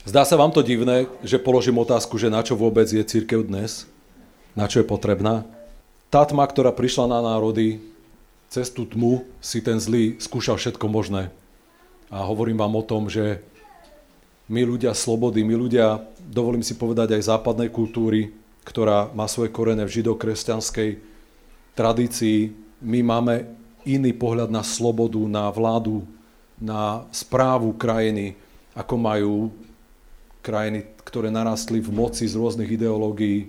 Zdá sa vám to divné, že položím otázku, že na čo vôbec je cirkev dnes? Na čo je potrebná? Tá tma, ktorá prišla na národy, cez tú tmu si ten zlý skúšal všetko možné. A hovorím vám o tom, že my ľudia slobody, my ľudia, dovolím si povedať aj západnej kultúry, ktorá má svoje korene v židokresťanskej tradícii, my máme iný pohľad na slobodu, na vládu, na správu krajiny, ako majú krajiny, ktoré narastli v moci z rôznych ideológií,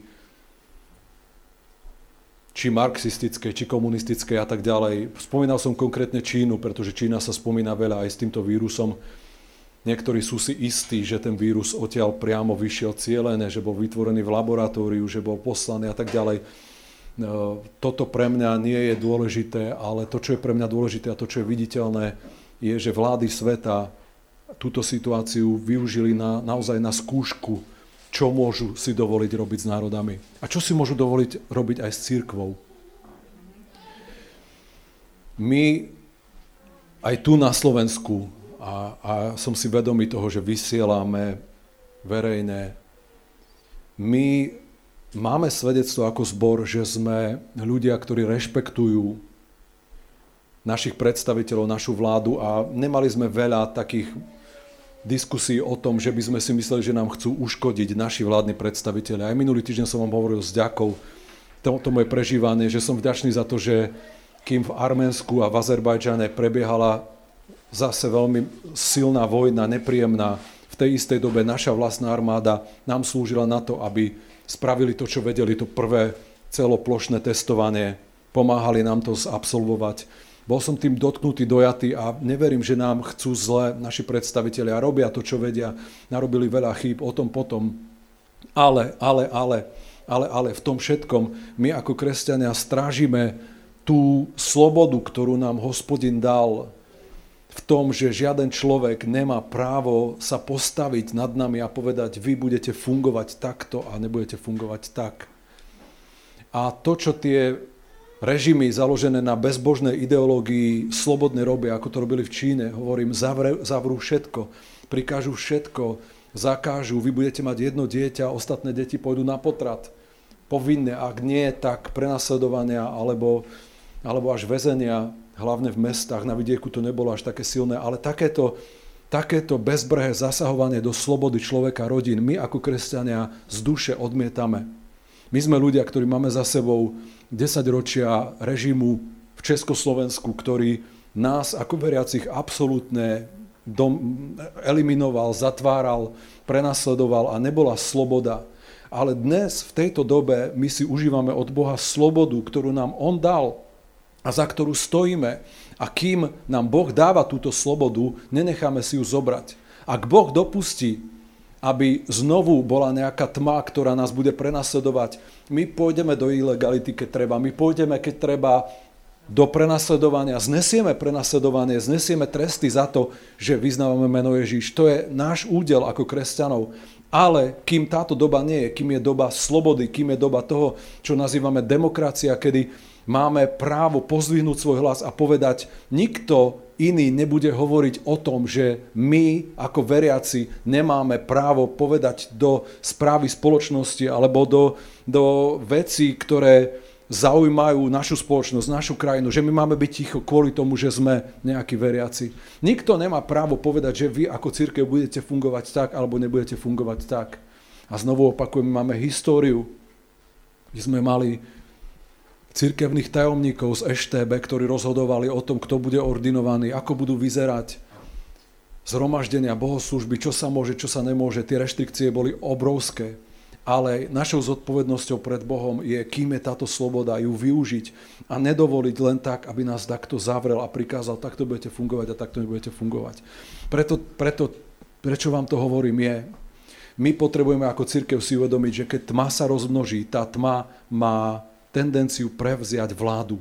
či marxistické, či komunistické a tak ďalej. Spomínal som konkrétne Čínu, pretože Čína sa spomína veľa aj s týmto vírusom. Niektorí sú si istí, že ten vírus odtiaľ priamo vyšiel cielené, že bol vytvorený v laboratóriu, že bol poslaný a tak ďalej. Toto pre mňa nie je dôležité, ale to, čo je pre mňa dôležité a to, čo je viditeľné, je, že vlády sveta túto situáciu využili naozaj na skúšku, čo môžu si dovoliť robiť s národami. A čo si môžu dovoliť robiť aj s cirkvou. My aj tu na Slovensku, a som si vedomý toho, že vysielame verejné, my máme svedectvo ako zbor, že sme ľudia, ktorí rešpektujú našich predstaviteľov, našu vládu a nemali sme veľa takých diskusí o tom, že by sme si mysleli, že nám chcú uškodiť naši vládni predstavitelia. Aj minulý týždeň som vám hovoril s ďakou to moje prežívanie, že som vďačný za to, že kým v Arménsku a v Azerbajdžane prebiehala zase veľmi silná vojna, nepríjemná, v tej istej dobe naša vlastná armáda nám slúžila na to, aby spravili to, čo vedeli, to prvé celoplošné testovanie, pomáhali nám to absolvovať. Bol som tým dotknutý, dojatý a neverím, že nám chcú zle naši predstavitelia. Robia to, čo vedia. Narobili veľa chýb, o tom potom. Ale v tom všetkom my ako kresťania strážime tú slobodu, ktorú nám Hospodin dal v tom, že žiaden človek nemá právo sa postaviť nad nami a povedať, vy budete fungovať takto a nebudete fungovať tak. A to, čo tie režimy založené na bezbožnej ideológii slobodne robia, ako to robili v Číne. Hovorím, zavrú všetko, prikážu všetko, zakážu, vy budete mať jedno dieťa, ostatné deti pôjdu na potrat. Povinné, ak nie, tak prenasledovania alebo až väzenia, hlavne v mestách, na vidieku to nebolo až také silné, ale takéto bezbrehé zasahovanie do slobody človeka, rodín, my ako kresťania z duše odmietame. My sme ľudia, ktorí máme za sebou 10 ročia režimu v Československu, ktorý nás ako veriacich absolútne eliminoval, zatváral, prenasledoval a nebola sloboda. Ale dnes, v tejto dobe, my si užívame od Boha slobodu, ktorú nám On dal a za ktorú stojíme. A kým nám Boh dáva túto slobodu, nenecháme si ju zobrať. Ak Boh dopustí, aby znovu bola nejaká tma, ktorá nás bude prenasledovať. My pôjdeme do ilegality, keď treba. My pôjdeme, keď treba, do prenasledovania. Znesieme prenasledovanie, znesieme tresty za to, že vyznávame meno Ježíš. To je náš údel ako kresťanov. Ale kým táto doba nie je, kým je doba slobody, kým je doba toho, čo nazývame demokracia, kedy máme právo pozdvihnúť svoj hlas a povedať, nikto iný nebude hovoriť o tom, že my ako veriaci nemáme právo povedať do správy spoločnosti alebo do vecí, ktoré zaujímajú našu spoločnosť, našu krajinu, že my máme byť ticho kvôli tomu, že sme nejakí veriaci. Nikto nemá právo povedať, že vy ako cirkev budete fungovať tak alebo nebudete fungovať tak. A znovu opakujem, máme históriu, kde sme mali cirkevných tajomníkov z EŠTB, ktorí rozhodovali o tom, kto bude ordinovaný, ako budú vyzerať zhromaždenia, bohoslúžby, čo sa môže, čo sa nemôže. Tie reštrikcie boli obrovské, ale našou zodpovednosťou pred Bohom je, kým je táto sloboda, ju využiť a nedovoliť len tak, aby nás takto zavrel a prikázal, takto budete fungovať a takto nebudete fungovať. Prečo vám to hovorím je, my potrebujeme ako cirkev si uvedomiť, že keď tma sa rozmnoží, tá tma má tendenciu prevziať vládu.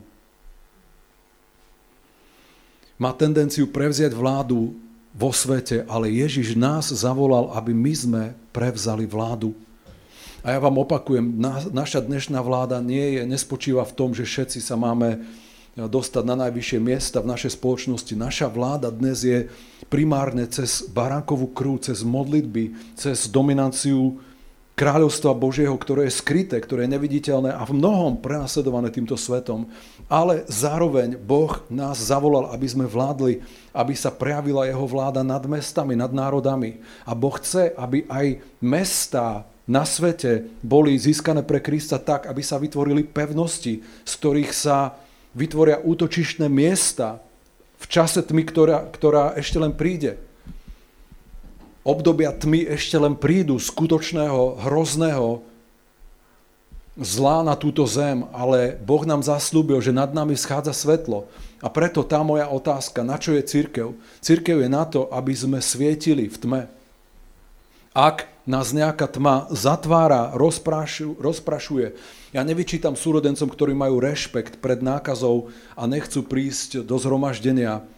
Má tendenciu prevziať vládu vo svete, ale Ježiš nás zavolal, aby my sme prevzali vládu. A ja vám opakujem, naša dnešná vláda nespočíva v tom, že všetci sa máme dostať na najvyššie miesta v našej spoločnosti. Naša vláda dnes je primárne cez baránkovú krv, cez modlitby, cez dominanciu kráľovstva Božieho, ktoré je skryté, ktoré je neviditeľné a v mnohom prenasledované týmto svetom. Ale zároveň Boh nás zavolal, aby sme vládli, aby sa prejavila jeho vláda nad mestami, nad národami. A Boh chce, aby aj mestá na svete boli získané pre Krista tak, aby sa vytvorili pevnosti, z ktorých sa vytvoria útočištné miesta v čase tmy, ktorá ešte len príde. Obdobia tmy ešte len prídu, skutočného, hrozného zla na túto zem, ale Boh nám zasľúbil, že nad nami schádza svetlo. A preto tá moja otázka, na čo je cirkev? Cirkev je na to, aby sme svietili v tme. Ak nás nejaká tma zatvára, rozprašuje, ja nevyčítam súrodencom, ktorí majú rešpekt pred nákazou a nechcú prísť do zhromaždenia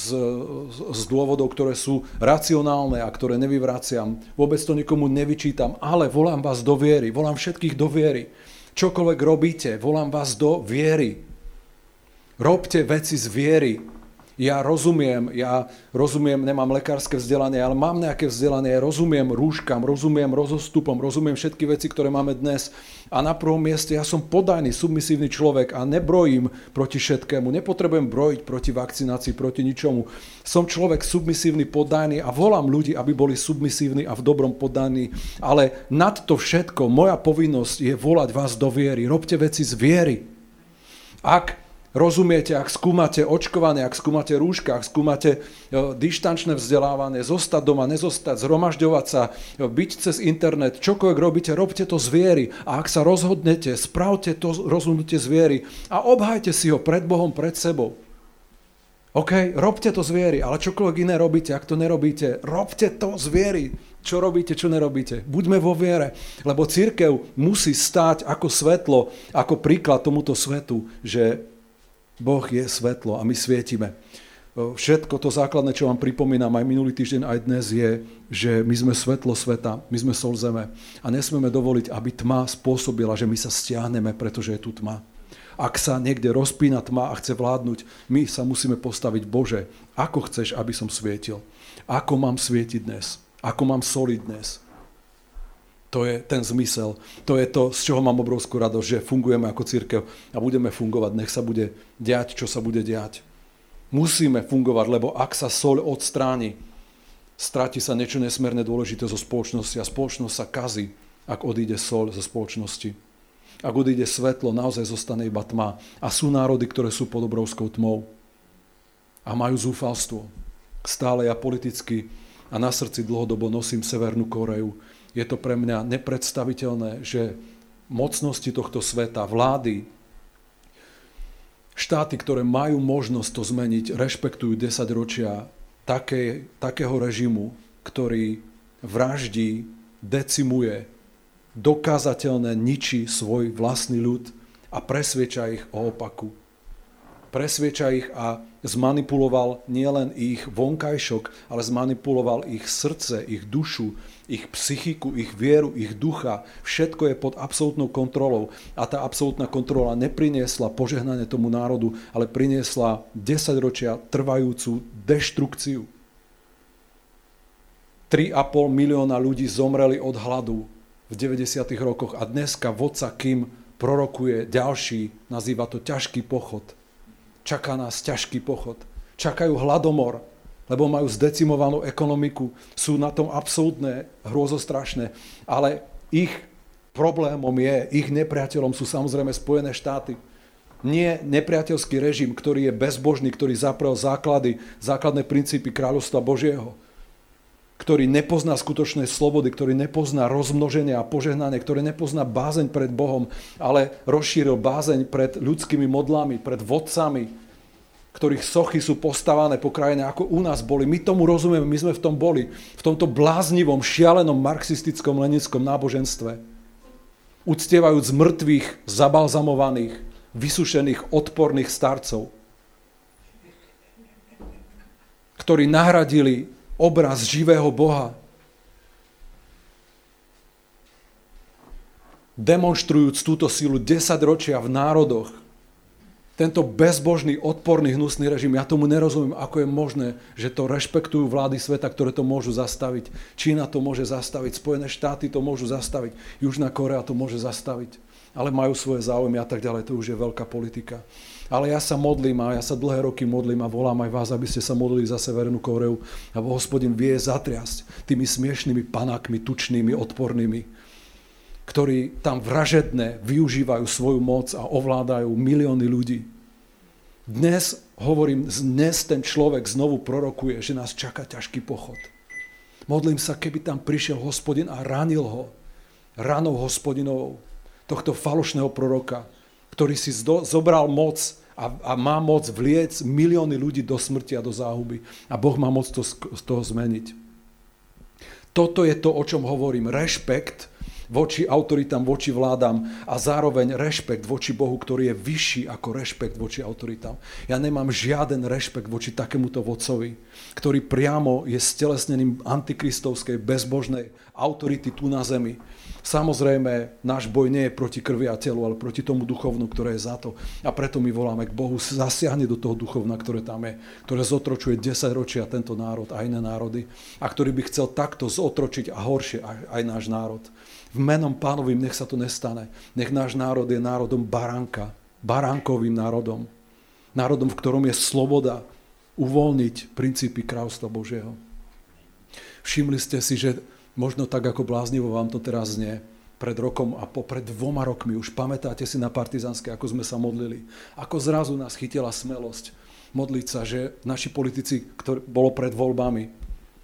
z dôvodov, ktoré sú racionálne a ktoré nevyvraciam. Vôbec to nikomu nevyčítam, ale volám vás do viery, volám všetkých do viery. Čokoľvek robíte, volám vás do viery. Robte veci z viery. Ja rozumiem, nemám lekárske vzdelanie, ale mám nejaké vzdelanie, rozumiem rúškam, rozumiem rozostupom, rozumiem všetky veci, ktoré máme dnes. A na prvom mieste ja som podajný, submisívny človek a nebrojím proti všetkému. Nepotrebujem brojiť proti vakcinácii, proti ničomu. Som človek submisívny, podajný a volám ľudí, aby boli submisívni a v dobrom poddaní. Ale nad to všetko, moja povinnosť je volať vás do viery. Robte veci z viery. Ak rozumiete, ak skúmate očkovanie, ak skúmate rúška, ak skúmate dištančné vzdelávanie, zostať doma, nezostať, zhromažďovať sa, byť cez internet, čokoľvek robíte, robte to z viery. A ak sa rozhodnete, spravte to rozhodnutie z viery a obhajte si ho pred Bohom, pred sebou. OK, robte to z viery, ale čokoľvek iné robíte, ak to nerobíte, robte to z viery. Čo robíte, čo nerobíte. Buďme vo viere, lebo cirkev musí stáť ako svetlo, ako príklad tomuto svetu, že Boh je svetlo a my svietime. Všetko to základné, čo vám pripomínam aj minulý týždeň, aj dnes je, že my sme svetlo sveta, my sme sol zeme a nesmieme dovoliť, aby tma spôsobila, že my sa stiahneme, pretože je tu tma. Ak sa niekde rozpína tma a chce vládnuť, my sa musíme postaviť, Bože, ako chceš, aby som svietil? Ako mám svietiť dnes? Ako mám soliť dnes? To je ten zmysel, to je to, z čoho mám obrovskú radosť, že fungujeme ako cirkev a budeme fungovať, nech sa bude diať, čo sa bude diať. Musíme fungovať, lebo ak sa soľ odstráni, stráti sa niečo nesmierne dôležité zo spoločnosti a spoločnosť sa kazí, ak odíde soľ zo spoločnosti. Ak odíde svetlo, naozaj zostane iba tma. A sú národy, ktoré sú pod obrovskou tmou a majú zúfalstvo. Stále ja politicky a na srdci dlhodobo nosím Severnú Kóreu. Je to pre mňa nepredstaviteľné, že mocnosti tohto sveta, vlády, štáty, ktoré majú možnosť to zmeniť, rešpektujú 10 ročia takého režimu, ktorý vraždí, decimuje, dokázateľne ničí svoj vlastný ľud a presvieča ich o opaku. Presvieča ich a zmanipuloval nielen ich vonkajšok, ale zmanipuloval ich srdce, ich dušu, ich psychiku, ich vieru, ich ducha. Všetko je pod absolútnou kontrolou. A tá absolútna kontrola nepriniesla požehnanie tomu národu, ale priniesla 10 ročia trvajúcu deštrukciu. 3,5 milióna ľudí zomreli od hladu v 90. rokoch a dneska vodca Kim prorokuje ďalší, nazýva to ťažký pochod. Čaká nás ťažký pochod. Čakajú hladomor, lebo majú zdecimovanú ekonomiku. Sú na tom absolútne hrôzostrašné. Ale ich problémom je, ich nepriateľom sú samozrejme Spojené štáty. Nie nepriateľský režim, ktorý je bezbožný, ktorý zaprel základné princípy kráľovstva Božieho. Ktorý nepozná skutočné slobody, ktorý nepozná rozmnoženie a požehnanie, ktorý nepozná bázeň pred Bohom, ale rozšíril bázeň pred ľudskými modlami, pred vodcami, ktorých sochy sú postavané po krajine, ako u nás boli. My tomu rozumieme, my sme v tom boli, v tomto bláznivom, šialenom marxistickom, leninskom náboženstve. Uctievajúc mŕtvych, zabalzamovaných, vysušených, odporných starcov, ktorí nahradili obraz živého Boha. Demonštrujúc túto silu 10 ročia v národoch, Tento bezbožný, odporný, hnusný režim, ja tomu nerozumiem, ako je možné, že to rešpektujú vlády sveta, ktoré to môžu zastaviť. Čína to môže zastaviť, Spojené štáty to môžu zastaviť, Južná Kórea to môže zastaviť, ale majú svoje záujmy a tak ďalej, to už je veľká politika. Ale ja sa modlím a ja sa dlhé roky modlím a volám aj vás, aby ste sa modlili za Severnú Kóreu a Hospodin vie zatriasť tými smiešnými panákmi, tučnými, odpornými, ktorí tam vražedne využívajú svoju moc a ovládajú milióny ľudí. Dnes, hovorím, dnes ten človek znovu prorokuje, že nás čaká ťažký pochod. Modlím sa, keby tam prišiel Hospodin a ranil ho ranou Hospodinovou, tohto falošného proroka, ktorý si zobral moc a má moc vliec milióny ľudí do smrti a do záhuby. A Boh má moc to z toho zmeniť. Toto je to, o čom hovorím. Rešpekt voči autoritám, voči vládam a zároveň rešpekt voči Bohu, ktorý je vyšší ako rešpekt voči autoritám. Ja nemám žiaden rešpekt voči takémuto vodcovi, ktorý priamo je stelesnením antikristovskej, bezbožnej autority tu na zemi. Samozrejme, náš boj nie je proti krvi a telu, ale proti tomu duchovnu, ktoré je za to. A preto my voláme k Bohu, zasiahne do toho duchovna, ktoré tam je, ktoré zotročuje 10 ročia tento národ a iné národy a ktorý by chcel takto zotročiť a horšie aj náš národ. V menom Pánovým nech sa to nestane. Nech náš národ je národom baránka, baránkovým národom. Národom, v ktorom je sloboda uvoľniť princípy kráľovstva Božieho. Všimli ste si, že možno tak, ako bláznivo vám to teraz znie, pred rokom a pred 2 rokmi, už pamätáte si na Partizánskej, ako sme sa modlili. Ako zrazu nás chytila smelosť modliť sa, že naši politici, ktoré bolo pred voľbami,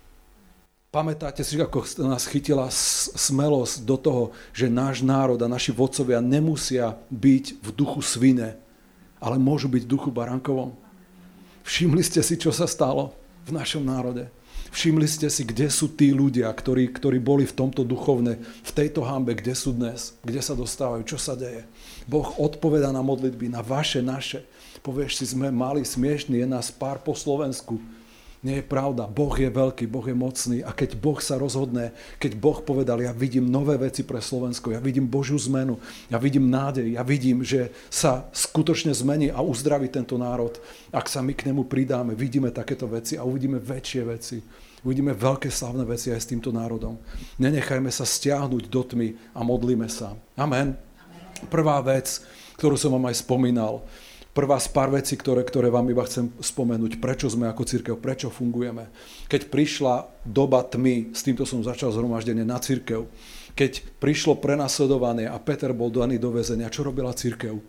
pamätáte si, ako nás chytila smelosť do toho, že náš národ a naši vodcovia nemusia byť v duchu svine, ale môžu byť v duchu baránkovom. Všimli ste si, čo sa stalo v našom národe? Všimli ste si, kde sú tí ľudia, ktorí boli v tomto duchovne, v tejto hanbe, kde sú dnes, kde sa dostávajú, čo sa deje. Boh odpovedá na modlitby, na vaše, naše. Povieš si, sme mali, smiešní, je nás pár po Slovensku. Nie je pravda, Boh je veľký, Boh je mocný a keď Boh sa rozhodne, keď Boh povedal, ja vidím nové veci pre Slovensko, ja vidím Božiu zmenu, ja vidím nádej, ja vidím, že sa skutočne zmení a uzdraví tento národ. Ak sa my k nemu pridáme, vidíme takéto veci a uvidíme väčšie veci. Uvidíme veľké slavné veci aj s týmto národom. Nenechajme sa stiahnuť do tmy a modlíme sa. Amen. Prvá vec, ktorú som vám aj spomínal, prvá z pár vecí, ktoré vám iba chcem spomenúť, prečo sme ako cirkev, prečo fungujeme. Keď prišla doba tmy, s týmto som začal zhromaždenie na cirkev, keď prišlo prenasledovanie a Peter bol daný do väzenia, čo robila cirkev?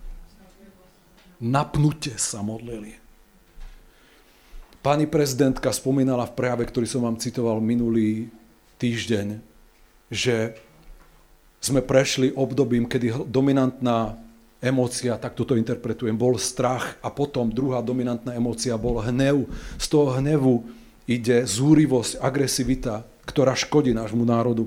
Napnutie sa modlili. Pani prezidentka spomínala v prejave, ktorý som vám citoval minulý týždeň, že sme prešli obdobím, kedy dominantná emócia, tak toto interpretujem, bol strach a potom druhá dominantná emócia bol hnev. Z toho hnevu ide zúrivosť, agresivita, ktorá škodí nášmu národu.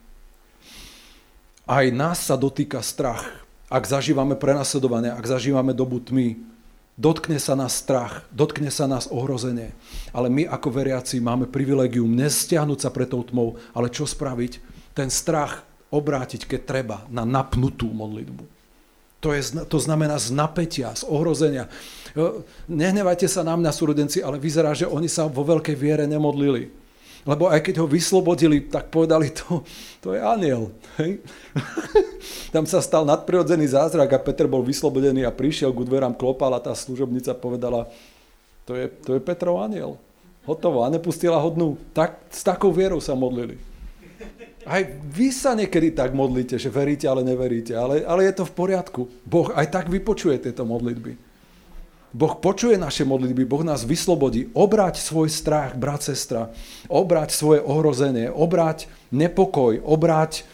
Aj nás sa dotýka strach. Ak zažívame prenasledovanie, ak zažívame dobu tmy, dotkne sa nás strach, dotkne sa nás ohrozenie. Ale my ako veriaci máme privilegium nestiahnuť sa pred tou tmou, ale čo spraviť? Ten strach obrátiť, keď treba, na napnutú modlitbu. To znamená z napätia, z ohrozenia. Nehnevajte sa na mňa, súrodenci, ale vyzerá, že oni sa vo veľkej viere nemodlili. Lebo aj keď ho vyslobodili, tak povedali, to je anjel. Hej? Tam sa stal nadprirodzený zázrak a Peter bol vyslobodený a prišiel k dverám, klopal a tá služobnica povedala, to je Petrov anjel. Hotovo. A nepustila ho dnu. S takou vierou sa modlili. Aj vy sa niekedy tak modlíte, že veríte, ale neveríte. Ale je to v poriadku. Boh aj tak vypočuje tieto modlitby. Boh počuje naše modlitby, Boh nás vyslobodí. Obráť svoj strach, brat, sestra. Obráť svoje ohrozenie, obráť nepokoj, obráť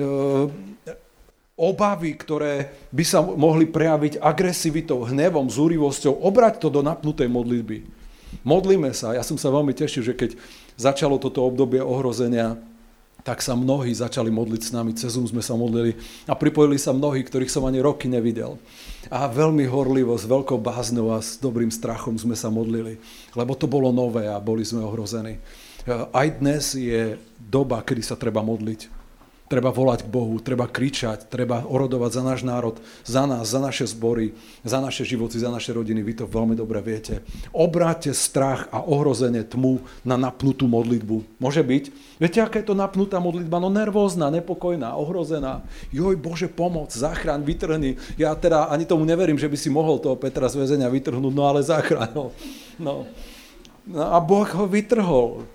obavy, ktoré by sa mohli prejaviť agresivitou, hnevom, zúrivosťou. Obráť to do napnutej modlitby. Modlíme sa. Ja som sa veľmi tešil, že keď začalo toto obdobie ohrozenia, tak sa mnohí začali modliť s nami. Cez Zoom sme sa modlili a pripojili sa mnohí, ktorých som ani roky nevidel. A veľmi horlivo, s veľkou bázňou a s dobrým strachom sme sa modlili, lebo to bolo nové a boli sme ohrození. Aj dnes je doba, kedy sa treba modliť. Treba volať k Bohu, treba kričať, treba orodovať za náš národ, za nás, za naše zbory, za naše životy, za naše rodiny. Vy to veľmi dobre viete. Obráťte strach a ohrozenie tmu na napnutú modlitbu. Môže byť? Viete, aká je to napnutá modlitba? No nervózna, nepokojná, ohrozená. Joj, Bože, pomoc, záchraň, vytrhni. Ja teda ani tomu neverím, že by si mohol toho Petra z väzenia vytrhnúť, no ale záchraň. No a Boh ho vytrhol.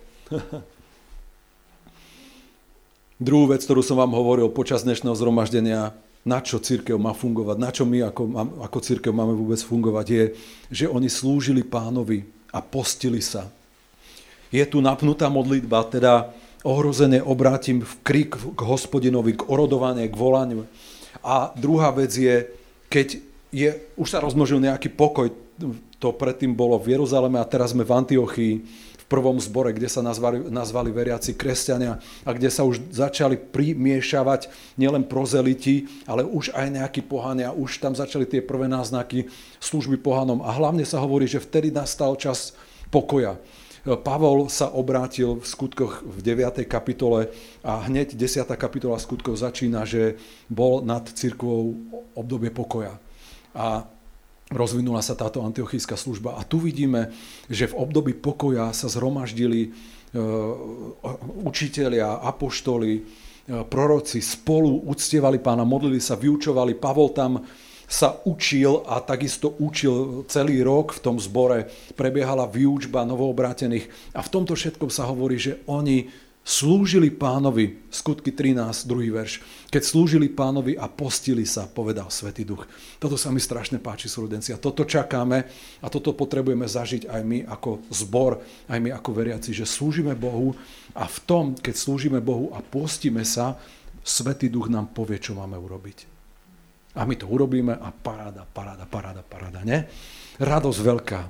Druhú vec, ktorú som vám hovoril počas dnešného zhromaždenia, na čo cirkev má fungovať, na čo my ako cirkev máme vôbec fungovať, je, že oni slúžili Pánovi a postili sa. Je tu napnutá modlitba, teda ohrozené obrátim v krik k Hospodinovi, k orodovaniu, k volaniu. A druhá vec je, keď už sa rozmnožil nejaký pokoj, to predtým bolo v Jeruzaleme a teraz sme v Antiochii, v prvom zbore, kde sa nazvali veriaci kresťania a kde sa už začali primiešavať nielen prozeliti, ale už aj nejakí pohania, už tam začali tie prvé náznaky služby pohanom. A hlavne sa hovorí, že vtedy nastal čas pokoja. Pavol sa obrátil v skutkoch v 9. kapitole a hneď 10. kapitola skutkov začína, že bol nad cirkvou obdobie pokoja. A rozvinula sa táto antiochijská služba. A tu vidíme, že v období pokoja sa zhromaždili učitelia, apoštoli, proroci, spolu uctievali Pána, modlili sa, vyučovali. Pavol tam sa učil a takisto učil celý rok v tom zbore. Prebiehala výučba novoobrátených. A v tomto všetkom sa hovorí, že oni slúžili Pánovi, skutky 13, 2. verš. Keď slúžili Pánovi a postili sa, povedal Svätý Duch. Toto sa mi strašne páči, súrodenci. A toto čakáme a toto potrebujeme zažiť aj my ako zbor, aj my ako veriaci, že slúžime Bohu a v tom, keď slúžime Bohu a postíme sa, Svätý Duch nám povie, čo máme urobiť. A my to urobíme a paráda, ne? Radosť veľká.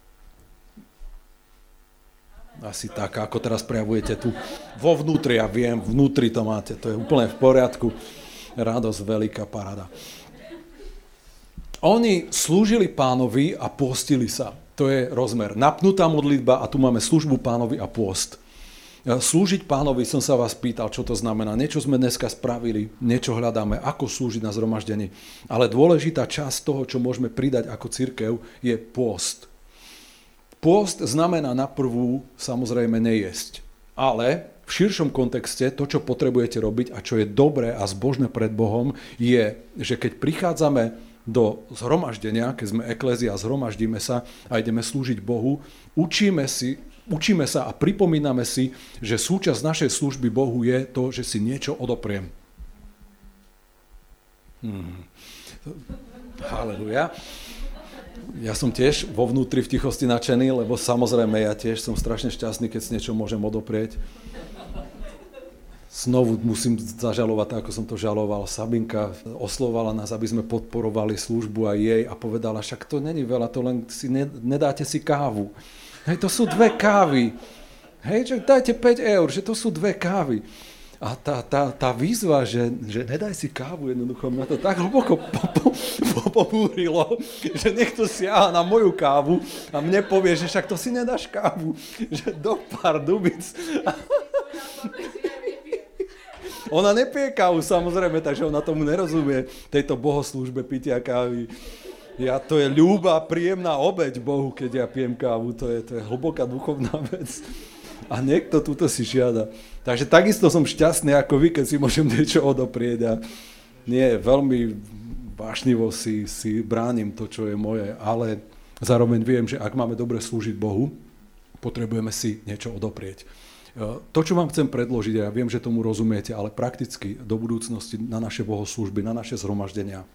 Asi tak, ako teraz prejavujete tu vo vnútri, ja viem, vnútri to máte, to je úplne v poriadku. Radosť, veľká paráda. Oni slúžili Pánovi a postili sa. To je rozmer. Napnutá modlitba a tu máme službu Pánovi a pôst. Slúžiť Pánovi, som sa vás pýtal, čo to znamená. Niečo sme dneska spravili, niečo hľadáme, ako slúžiť na zhromaždení. Ale dôležitá časť toho, čo môžeme pridať ako cirkev, je pôst. Pôst znamená na prvú samozrejme nejesť, ale v širšom kontexte to, čo potrebujete robiť a čo je dobré a zbožné pred Bohom, je, že keď prichádzame do zhromaždenia, keď sme eklézia, zhromaždíme sa a ideme slúžiť Bohu, učíme sa a pripomíname si, že súčasť našej služby Bohu je to, že si niečo odopriem. Haleluja. Ja som tiež vo vnútri v tichosti nadšený, lebo samozrejme ja tiež som strašne šťastný, keď si niečo môžem odoprieť. Znovu musím zažalovať tak, ako som to žaloval. Sabinka oslovovala nás, aby sme podporovali službu aj jej a povedala, však to není veľa, to len si nedáte si kávu. Hej, to sú 2 kávy. Hej, dajte 5 eur, že to sú 2 kávy. A tá výzva, že nedaj si kávu, jednoducho mňa to tak hlboko pobúrilo, že niekto siaha na moju kávu a mne povie, že však to si nedáš kávu, že do pár dubic. Ona nepije kávu, samozrejme, takže ona tomu nerozumie, tejto bohoslúžbe pitia kávy. To je ľúba, príjemná obeť Bohu, keď ja pijem kávu, to je hlboká duchovná vec. A niekto túto si žiada. Takže takisto som šťastný ako vy, keď si môžem niečo odoprieť a nie, veľmi vášnivo si bránim to, čo je moje, ale zároveň viem, že ak máme dobre slúžiť Bohu, potrebujeme si niečo odoprieť. To, čo vám chcem predložiť, ja viem, že tomu rozumiete, ale prakticky do budúcnosti na naše bohoslúžby, na naše zhromaždenia,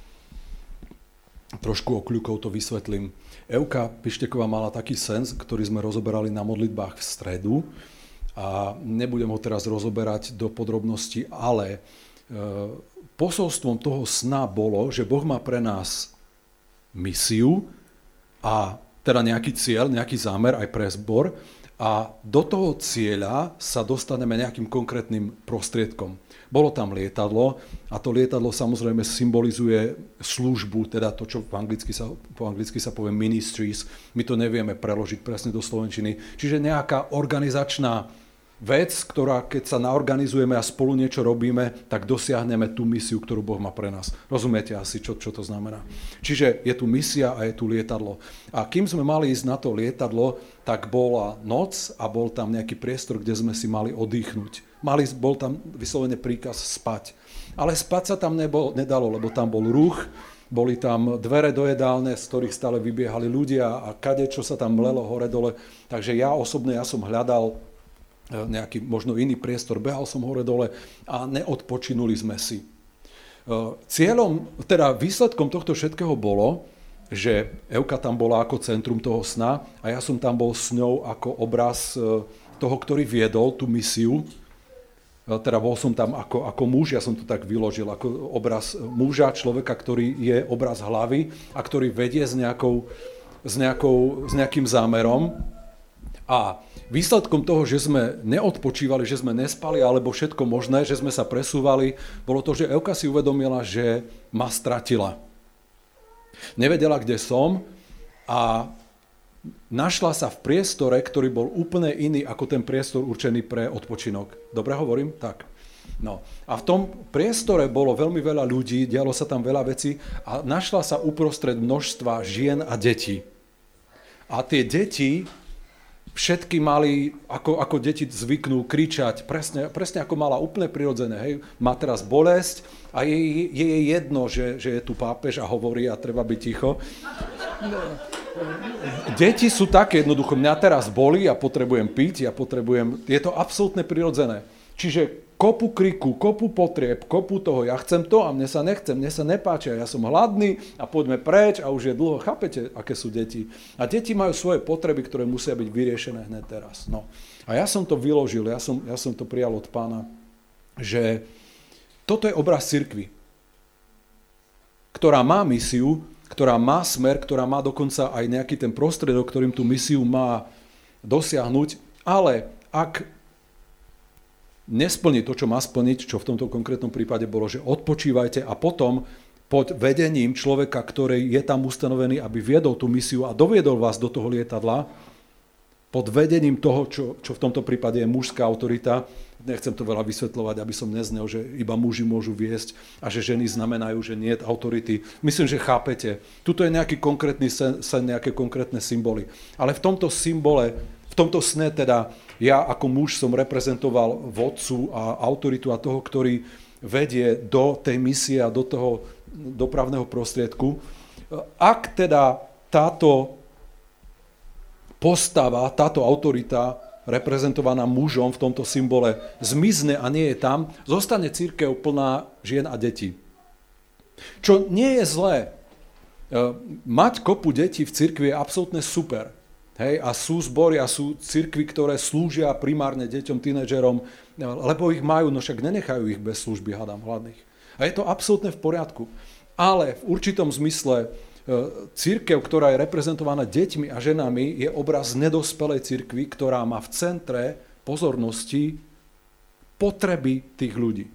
trošku okľukov to vysvetlím. Euka Pišteková mala taký sen, ktorý sme rozoberali na modlitbách v stredu a nebudem ho teraz rozoberať do podrobností, ale posolstvom toho sna bolo, že Boh má pre nás misiu a teda nejaký cieľ, nejaký zámer aj pre zbor a do toho cieľa sa dostaneme nejakým konkrétnym prostriedkom. Bolo tam lietadlo a to lietadlo samozrejme symbolizuje službu, teda to, čo po anglicky sa povie ministries. My to nevieme preložiť presne do slovenčiny. Čiže nejaká organizačná vec, ktorá keď sa naorganizujeme a spolu niečo robíme, tak dosiahneme tú misiu, ktorú Boh má pre nás. Rozumiete asi, čo to znamená. Čiže je tu misia a je tu lietadlo. A kým sme mali ísť na to lietadlo, tak bola noc a bol tam nejaký priestor, kde sme si mali oddychnúť. Bol tam vyslovene príkaz spať. Ale spať sa tam nedalo, lebo tam bol ruch, boli tam dvere do jedálne, z ktorých stále vybiehali ľudia a kadečo sa tam mlelo hore-dole. Takže ja som hľadal nejaký možno iný priestor, behal som hore-dole a neodpočinuli sme si. Výsledkom tohto všetkého bolo, že Evka tam bola ako centrum toho sna a ja som tam bol s ňou ako obraz toho, ktorý viedol tú misiu. Teda bol som tam ako muž, ja som to tak vyložil, ako obraz muža, človeka, ktorý je obraz hlavy a ktorý vedie s nejakým zámerom. A výsledkom toho, že sme neodpočívali, že sme nespali, alebo všetko možné, že sme sa presúvali, bolo to, že Evka si uvedomila, že ma stratila. Nevedela, kde som a našla sa v priestore, ktorý bol úplne iný ako ten priestor určený pre odpočinok. Dobre hovorím? Tak. No. A v tom priestore bolo veľmi veľa ľudí, dialo sa tam veľa vecí a našla sa uprostred množstva žien a detí. A tie deti všetky mali, ako deti zvyknú kričať, presne ako mala úplne prirodzené. Hej. Má teraz bolesť a je jedno, že je tu pápež a hovorí a treba byť ticho. Deti sú také jednoducho, mňa teraz bolí, ja potrebujem piť, je to absolútne prirodzené. Čiže kopu kriku, kopu potrieb, kopu toho, ja chcem to a mne sa nechce, mne sa nepáči, ja som hladný a poďme preč a už je dlho, chápete, aké sú deti. A deti majú svoje potreby, ktoré musia byť vyriešené hneď teraz. No. A ja som to vyložil, ja som to prijal od Pána, že toto je obraz cirkvi, ktorá má misiu, ktorá má smer, ktorá má dokonca aj nejaký ten prostriedok, ktorým tú misiu má dosiahnuť, ale ak nesplní to, čo má splniť, čo v tomto konkrétnom prípade bolo, že odpočívajte a potom pod vedením človeka, ktorý je tam ustanovený, aby viedol tú misiu a doviedol vás do toho lietadla, pod vedením toho, čo v tomto prípade je mužská autorita, nechcem to veľa vysvetľovať, aby som neznel, že iba muži môžu viesť a že ženy znamenajú, že nie je autority. Myslím, že chápete. Tuto je nejaký konkrétny sen, nejaké konkrétne symboly. Ale v tomto symbole, v tomto sne teda, ja ako muž som reprezentoval vodcu a autoritu a toho, ktorý vedie do tej misie a do toho dopravného prostriedku. Ak teda táto postava, táto autorita reprezentovaná mužom v tomto symbole zmizne a nie je tam, zostane cirkev plná žien a detí. Čo nie je zlé. Mať kopu detí v cirkvi je absolútne super. Hej? A sú zbory a sú cirkvi, ktoré slúžia primárne deťom, tínedžerom, lebo ich majú, no však nenechajú ich bez služby, hádam, hladných. A je to absolútne v poriadku. Ale v určitom zmysle cirkev, ktorá je reprezentovaná deťmi a ženami, je obraz nedospelej cirkvi, ktorá má v centre pozornosti potreby tých ľudí.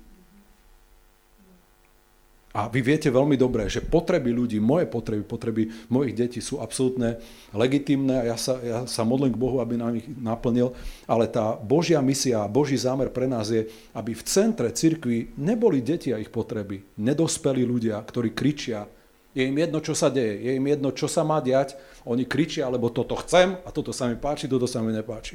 A vy viete veľmi dobre, že potreby ľudí, moje potreby mojich detí sú absolútne legitímne a ja sa modlím k Bohu, aby nám ich naplnil, ale tá Božia misia, Boží zámer pre nás je, aby v centre cirkvi neboli deti a ich potreby, nedospelí ľudia, ktorí kričia. Je im jedno, čo sa deje, je im jedno, čo sa má diať, oni kričia, lebo toto chcem a toto sa mi páči, toto sa mi nepáči.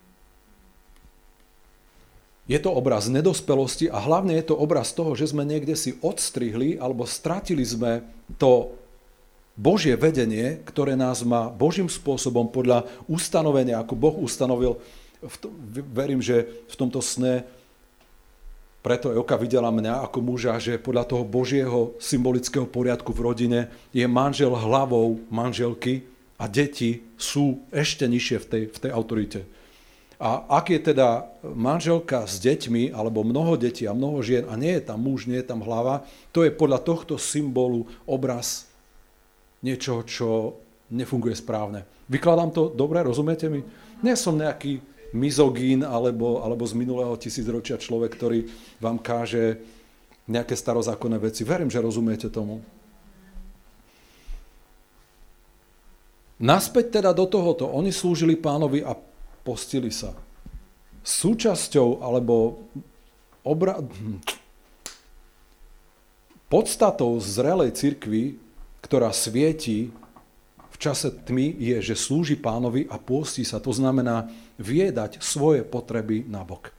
Je to obraz nedospelosti a hlavne je to obraz toho, že sme niekde si odstrihli alebo stratili sme to Božie vedenie, ktoré nás má Božím spôsobom podľa ustanovenia, ako Boh ustanovil. Verím, že v tomto sne preto Evka videla mňa ako muža, že podľa toho Božieho symbolického poriadku v rodine je manžel hlavou manželky a deti sú ešte nižšie v tej autorite. A ak je teda manželka s deťmi, alebo mnoho detí a mnoho žien a nie je tam muž, nie je tam hlava, to je podľa tohto symbolu obraz niečoho, čo nefunguje správne. Vykladám to dobre, rozumiete mi? Nie som nejaký mizogín alebo z minulého tisícročia človek, ktorý vám káže nejaké starozákonné veci. Verím, že rozumiete tomu. Naspäť teda do tohoto. Oni slúžili Pánovi a postili sa. súčasťou alebo podstatou zrelej cirkvi, ktorá svieti v čase tmy, je, že slúži Pánovi a pôsti sa. To znamená, vie dať svoje potreby nabok.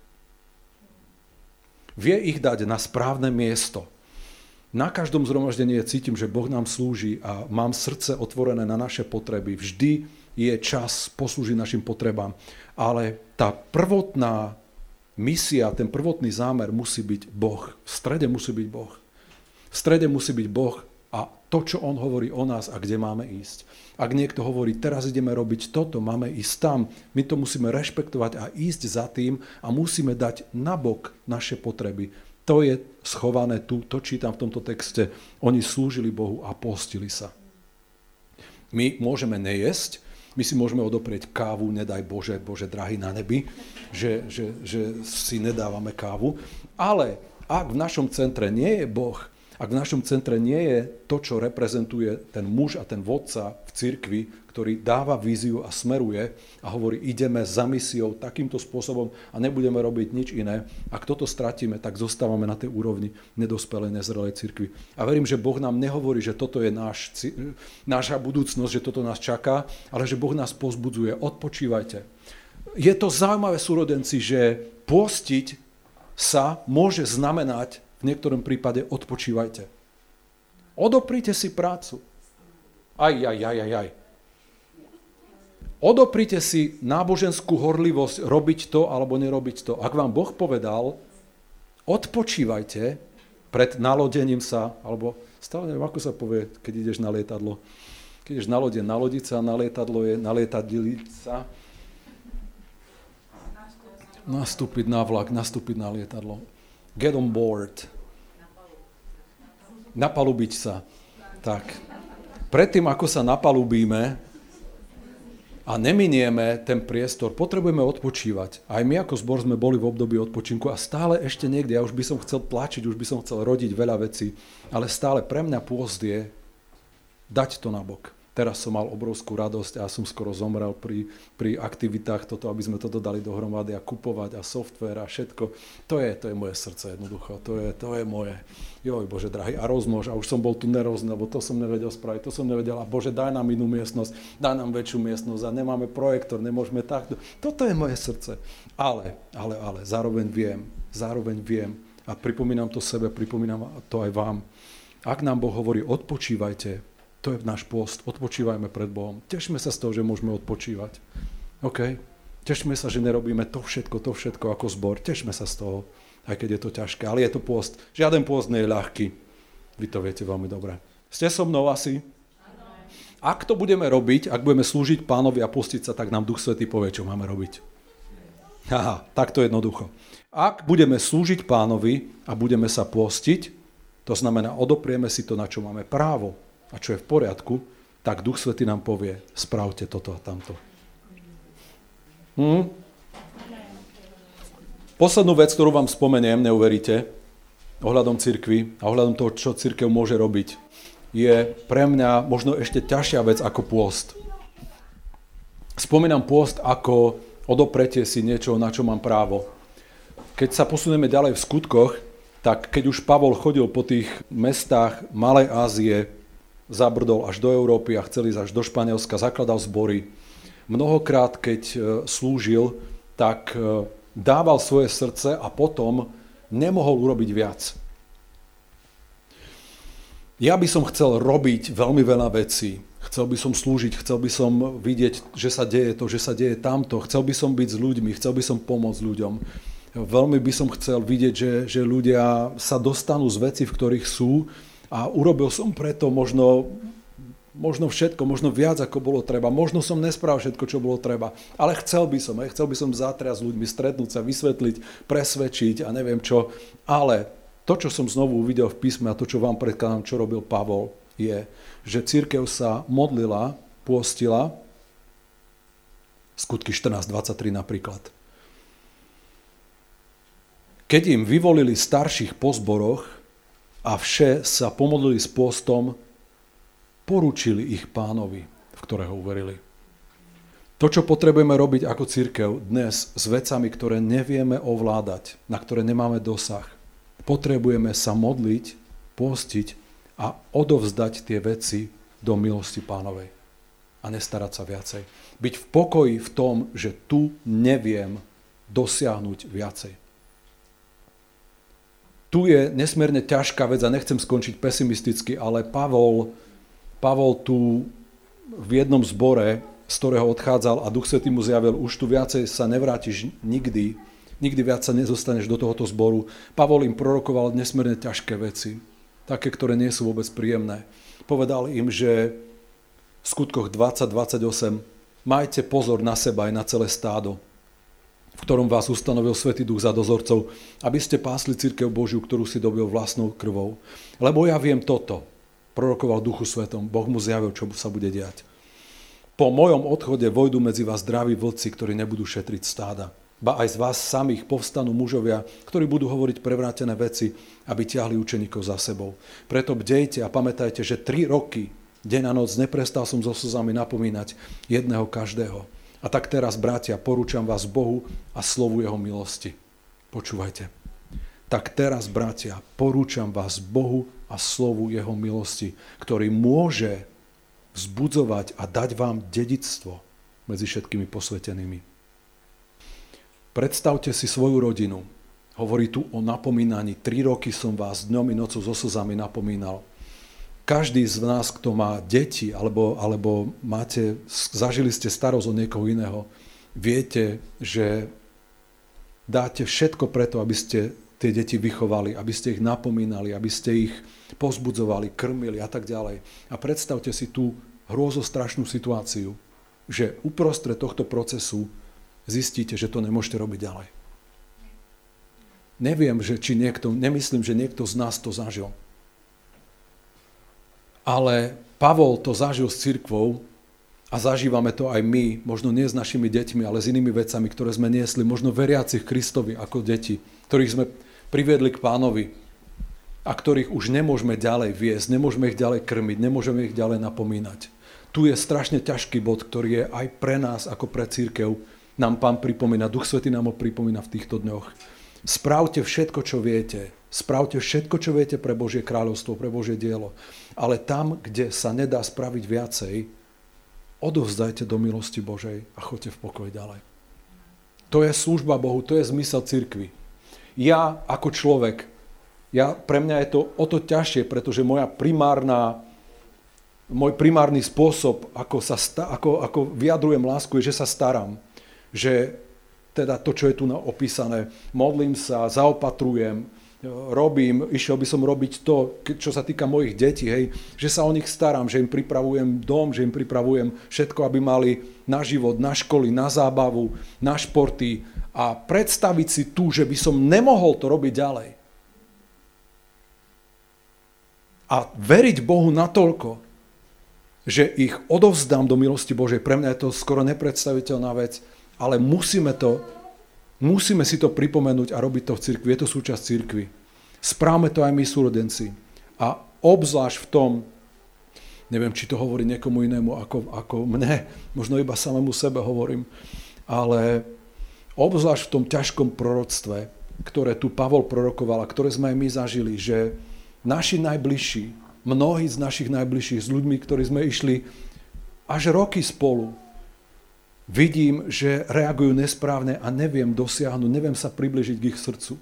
Vie ich dať na správne miesto. Na každom zhromaždení cítim, že Boh nám slúži a mám srdce otvorené na naše potreby. Vždy je čas poslúžiť našim potrebám. Ale tá prvotná misia, ten prvotný zámer musí byť Boh. V strede musí byť Boh. V strede musí byť Boh a to, čo on hovorí o nás a kde máme ísť. Ak niekto hovorí, teraz ideme robiť toto, máme ísť tam, my to musíme rešpektovať a ísť za tým a musíme dať nabok naše potreby. To je schované tu, to čítam v tomto texte. Oni slúžili Bohu a postili sa. My môžeme nejesť, my si môžeme odoprieť kávu, nedaj Bože, Bože drahý na nebi, že si nedávame kávu, ale ak v našom centre nie je Boh, ak v našom centre nie je to, čo reprezentuje ten muž a ten vodca v cirkvi, ktorý dáva víziu a smeruje a hovorí, ideme za misiou takýmto spôsobom a nebudeme robiť nič iné. Ak toto stratíme, tak zostávame na tej úrovni nedospelej, nezrelej cirkvi. A verím, že Boh nám nehovorí, že toto je naša budúcnosť, že toto nás čaká, ale že Boh nás povzbudzuje. Odpočívajte. Je to zaujímavé, súrodenci, že pôstiť sa môže znamenať v niektorom prípade odpočívajte. Odoprite si prácu. Aj. Odoprite si náboženskú horlivosť robiť to alebo nerobiť to. Ak vám Boh povedal, odpočívajte pred nalodením sa, alebo stále neviem, ako sa povie, keď ideš na lietadlo. Keď ideš na lode, nalodiť sa, na lietadlo je nalietadliť sa. Nastúpiť na vlak, nastúpiť na lietadlo. Get on board. Napalubiť sa. Tak. Predtým, ako sa napalubíme a neminieme ten priestor, potrebujeme odpočívať. Aj my ako zbor sme boli v období odpočinku a stále ešte niekde, ja už by som chcel tlačiť, už by som chcel rodiť veľa vecí, ale stále pre mňa pôst je dať to nabok. Teraz som mal obrovskú radosť a som skoro zomrel pri aktivitách toto, aby sme toto dali dohromady a kupovať a software a všetko. To je moje srdce jednoducho, to je moje. Joj, Bože drahý, a rozmnož, a už som bol tu nervózny, lebo to som nevedel spraviť, to som nevedel, a Bože, daj nám inú miestnosť, daj nám väčšiu miestnosť a nemáme projektor, nemôžeme takto. Toto je moje srdce. Ale, zároveň viem a pripomínam to sebe, pripomínam to aj vám. Ak nám Boh hovorí, odpočívajte, to je náš post, odpočívajme pred Bohom. Tešme sa z toho, že môžeme odpočívať. OK? Tešme sa, že nerobíme to všetko ako zbor. Tešme sa z toho, aj keď je to ťažké. Ale je to post. Žiaden post nie je ľahký. Vy to viete veľmi dobre. Ste so mnou asi? Ak to budeme robiť, ak budeme slúžiť Pánovi a postiť sa, tak nám Duch Svätý povie, čo máme robiť. Takto jednoducho. Ak budeme slúžiť Pánovi a budeme sa postiť, to znamená, odoprieme si to, na čo máme právo, a čo je v poriadku, tak Duch Svätý nám povie, spravte toto a tamto. Poslednú vec, ktorú vám spomeniem, neuveríte, ohľadom cirkvi a ohľadom toho, čo cirkev môže robiť, je pre mňa možno ešte ťažšia vec ako pôst. Spomínam pôst ako odopretie si niečo, na čo mám právo. Keď sa posunieme ďalej v skutkoch, tak keď už Pavol chodil po tých mestách Malej Ázie, zabrdol až do Európy a chcel ísť až do Španielska, zakladal zbory. Mnohokrát, keď slúžil, tak dával svoje srdce a potom nemohol urobiť viac. Ja by som chcel robiť veľmi veľa vecí. Chcel by som slúžiť, chcel by som vidieť, že sa deje to, že sa deje tamto. Chcel by som byť s ľuďmi, chcel by som pomôcť ľuďom. Veľmi by som chcel vidieť, že ľudia sa dostanú z veci, v ktorých sú, a urobil som preto možno všetko, možno viac, ako bolo treba. Možno som nespravil všetko, čo bolo treba. Ale chcel by som zatriasť s ľuďmi, stretnúť sa, vysvetliť, presvedčiť a neviem čo. Ale to, čo som znovu uvidel v písme a to, čo vám predkladám, čo robil Pavol, je, že cirkev sa modlila, pôstila, Skutky 14.23 napríklad. Keď im vyvolili starších po zboroch, a vše sa pomodlili s pôstom, poručili ich Pánovi, v ktorého uverili. To, čo potrebujeme robiť ako cirkev dnes s vecami, ktoré nevieme ovládať, na ktoré nemáme dosah, potrebujeme sa modliť, postiť a odovzdať tie veci do milosti Pánovej. A nestarať sa viacej. Byť v pokoji v tom, že tu neviem dosiahnuť viacej. Tu je nesmierne ťažká vec a nechcem skončiť pesimisticky, ale Pavol tu v jednom zbore, z ktorého odchádzal a Duch Svätý mu zjavil, už tu viacej sa nevrátiš nikdy viac sa nezostaneš do tohoto zboru. Pavol im prorokoval nesmierne ťažké veci, také, ktoré nie sú vôbec príjemné. Povedal im, že v skutkoch 20:28 majte pozor na seba aj na celé stádo, v ktorom vás ustanovil Svätý Duch za dozorcov, aby ste pásli cirkev Božiu, ktorú si dobil vlastnou krvou. Lebo ja viem toto, prorokoval Duchu Svätom, Boh mu zjavil, čo sa bude diať. Po mojom odchode vojdu medzi vás zdraví vlci, ktorí nebudú šetriť stáda. Ba aj z vás samých povstanú mužovia, ktorí budú hovoriť prevrátené veci, aby ťahli učeníkov za sebou. Preto bdejte a pamätajte, že 3 roky, deň a noc, neprestal som so slzami napomínať jedného každého. A tak teraz, bratia, porúčam vás Bohu a slovu jeho milosti. Počúvajte. Tak teraz, bratia, porúčam vás Bohu a slovu jeho milosti, ktorý môže vzbudzovať a dať vám dedičstvo medzi všetkými posvetenými. Predstavte si svoju rodinu. Hovorí tu o napomínaní. 3 roky som vás dňom i nocou so slzami napomínal. Každý z nás, kto má deti, alebo zažili ste starosť od niekoho iného, viete, že dáte všetko preto, aby ste tie deti vychovali, aby ste ich napomínali, aby ste ich povzbudzovali, krmili a tak ďalej. A predstavte si tú hrôzostrašnú situáciu, že uprostred tohto procesu zistíte, že to nemôžete robiť ďalej. Neviem, nemyslím, že niekto z nás to zažil. Ale Pavol to zažil s cirkvou a zažívame to aj my, možno nie s našimi deťmi, ale s inými vecami, ktoré sme niesli, možno veriacich Kristovi ako deti, ktorých sme priviedli k Pánovi a ktorých už nemôžeme ďalej viesť, nemôžeme ich ďalej krmiť, nemôžeme ich ďalej napomínať. Tu je strašne ťažký bod, ktorý je aj pre nás, ako pre cirkev, nám Pán pripomína, Duch Svätý nám ho pripomína v týchto dňoch. Spravte všetko, čo viete. Spravte všetko, čo viete pre Božie kráľovstvo, pre Božie dielo. Ale tam, kde sa nedá spraviť viacej, odovzdajte do milosti Božej a choďte v pokoji ďalej. To je služba Bohu, to je zmysel cirkvi. Ja ako človek, pre mňa je to o to ťažšie, pretože môj primárny spôsob, ako vyjadrujem lásku, je, že sa starám. Že teda to, čo je tu opísané, modlím sa, zaopatrujem, išiel by som robiť to, čo sa týka mojich detí, hej, že sa o nich starám, že im pripravujem dom, že im pripravujem všetko, aby mali na život, na školy, na zábavu, na športy a predstaviť si tu, že by som nemohol to robiť ďalej. A veriť Bohu natoľko, že ich odovzdám do milosti Božej, pre mňa je to skoro nepredstaviteľná vec, ale musíme si to pripomenúť a robiť to v cirkvi. Je to súčasť cirkvi. Správame to aj my, súrodenci. A obzvlášť v tom, neviem, či to hovorí niekomu inému ako mne, možno iba samému sebe hovorím, ale obzvlášť v tom ťažkom proroctve, ktoré tu Pavol prorokoval a ktoré sme aj my zažili, že naši najbližší, mnohí z našich najbližších, s ľuďmi, ktorí sme išli až roky spolu, vidím, že reagujú nesprávne a neviem dosiahnuť, neviem sa približiť k ich srdcu.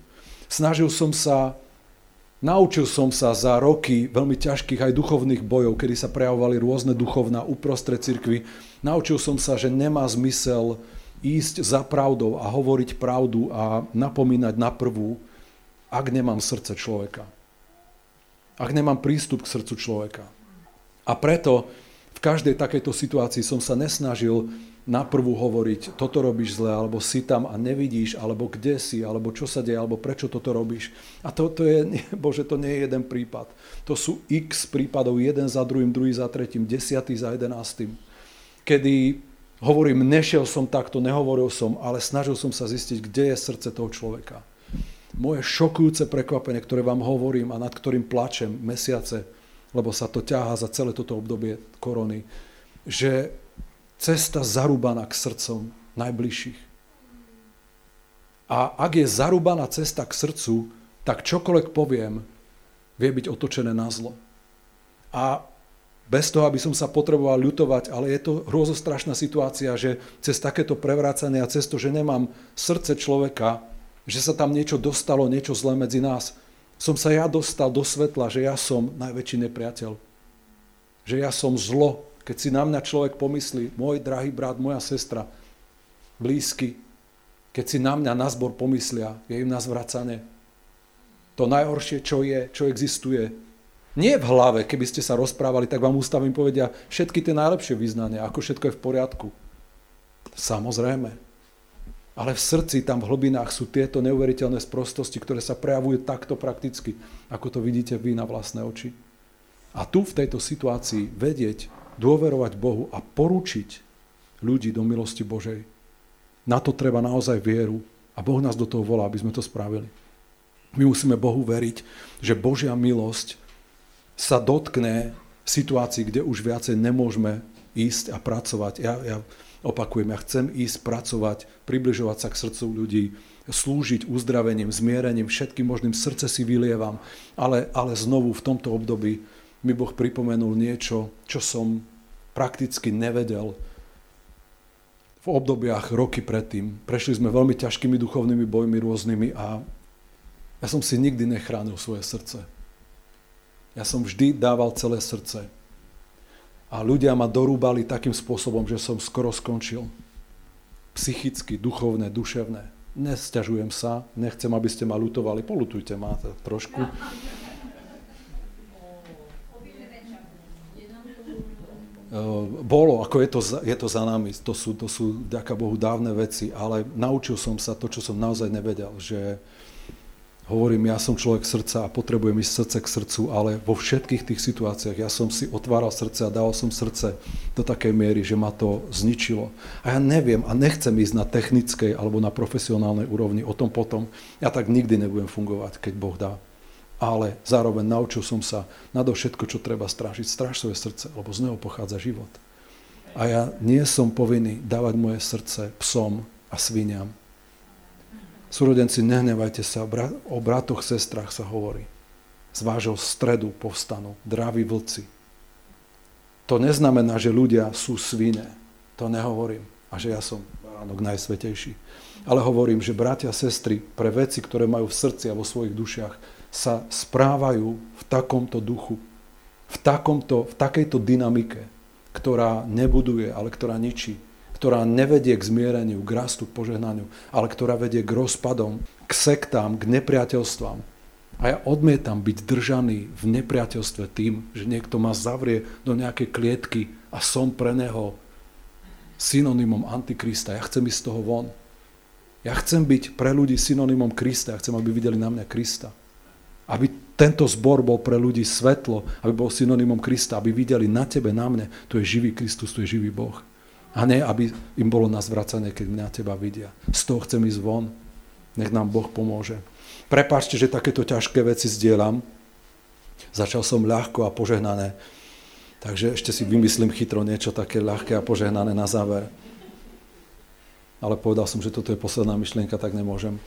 Naučil som sa za roky veľmi ťažkých aj duchovných bojov, kedy sa prejavovali rôzne duchovná uprostred cirkvi. Naučil som sa, že nemá zmysel ísť za pravdou a hovoriť pravdu a napomínať na prvú, ak nemám srdce človeka. Ak nemám prístup k srdcu človeka. A preto v každej takejto situácii som sa nesnažil naprvu hovoriť, toto robíš zle, alebo si tam a nevidíš, alebo kde si, alebo čo sa deje, alebo prečo toto robíš. A toto je, Bože, to nie je jeden prípad. To sú x prípadov, jeden za druhým, druhý za tretím, 10. za 11. Kedy hovorím, nešiel som takto, nehovoril som, ale snažil som sa zistiť, kde je srdce toho človeka. Moje šokujúce prekvapenie, ktoré vám hovorím a nad ktorým plačem mesiace, lebo sa to ťahá za celé toto obdobie korony, že cesta zarúbaná k srdcom najbližších. A ak je zarúbaná cesta k srdcu, tak čokoľvek poviem, vie byť otočené na zlo. A bez toho, aby som sa potreboval ľutovať, ale je to hrozostrašná situácia, že cez takéto prevrácanie a cez to, že nemám srdce človeka, že sa tam niečo dostalo, niečo zlé medzi nás, som sa ja dostal do svetla, že ja som najväčší nepriateľ. Že ja som zlo. Keď si na mňa človek pomyslí, môj drahý brat, moja sestra, blízky, keď si na mňa na zbor pomyslia, je im na zvracanie. To najhoršie, čo je, čo existuje, nie v hlave, keby ste sa rozprávali, tak vám ústavím povedia všetky tie najlepšie vyznania, ako všetko je v poriadku. Samozrejme. Ale v srdci, tam v hlbinách sú tieto neuveriteľné sprostosti, ktoré sa prejavujú takto prakticky, ako to vidíte vy na vlastné oči. A tu v tejto situácii vedieť, dôverovať Bohu a poručiť ľudí do milosti Božej. Na to treba naozaj vieru a Boh nás do toho volá, aby sme to spravili. My musíme Bohu veriť, že Božia milosť sa dotkne situácií, kde už viacej nemôžeme ísť a pracovať. Ja opakujem, ja chcem ísť pracovať, približovať sa k srdcu ľudí, slúžiť uzdravením, zmierením, všetkým možným srdce si vylievam, ale znovu v tomto období mi Boh pripomenul niečo, čo som prakticky nevedel v obdobiach roky predtým. Prešli sme veľmi ťažkými duchovnými bojmi rôznymi a ja som si nikdy nechránil svoje srdce. Ja som vždy dával celé srdce. A ľudia ma dorúbali takým spôsobom, že som skoro skončil. Psychicky, duchovné, duševné. Nesťažujem sa, nechcem, aby ste ma ľutovali. Polutujte ma trošku. Bolo, ako je to za nami, to sú, ďaká Bohu, dávne veci, ale naučil som sa to, čo som naozaj nevedel, že hovorím, ja som človek srdca a potrebujem ísť srdce k srdcu, ale vo všetkých tých situáciách ja som si otváral srdce a dával som srdce do takej miery, že ma to zničilo. A ja neviem a nechcem ísť na technickej alebo na profesionálnej úrovni, o tom potom. Ja tak nikdy nebudem fungovať, keď Boh dá. Ale zároveň naučil som sa nadovšetko, čo treba strážiť. Stráž svoje srdce, lebo z neho pochádza život. A ja nie som povinný dávať moje srdce psom a sviniam. Súrodenci, nehnevajte sa, o bratoch, sestrách sa hovorí. Z vášho stredu povstanú draví vlci. To neznamená, že ľudia sú svine. To nehovorím. A že ja som baránok najsvätejší. Ale hovorím, že bratia a sestry pre veci, ktoré majú v srdci a vo svojich dušiach, sa správajú v takomto duchu, v takejto dynamike, ktorá nebuduje, ale ktorá ničí, ktorá nevedie k zmiereniu, k rastu, k požehnaniu, ale ktorá vedie k rozpadom, k sektám, k nepriateľstvám. A ja odmietam byť držaný v nepriateľstve tým, že niekto ma zavrie do nejakej klietky a som pre neho synonymom Antikrista. Ja chcem ísť z toho von. Ja chcem byť pre ľudí synonymom Krista. Ja chcem, aby videli na mňa Krista. Aby tento zbor bol pre ľudí svetlo, aby bol synonymom Krista, aby videli na tebe, na mne, to je živý Kristus, to je živý Boh. A nie, aby im bolo na zvracanie, keď na teba vidia. Z toho chcem ísť von. Nech nám Boh pomôže. Prepáčte, že takéto ťažké veci zdieľam. Začal som ľahko a požehnané. Takže ešte si vymyslím chytro niečo také ľahké a požehnané na záver. Ale povedal som, že toto je posledná myšlienka, tak nemôžem.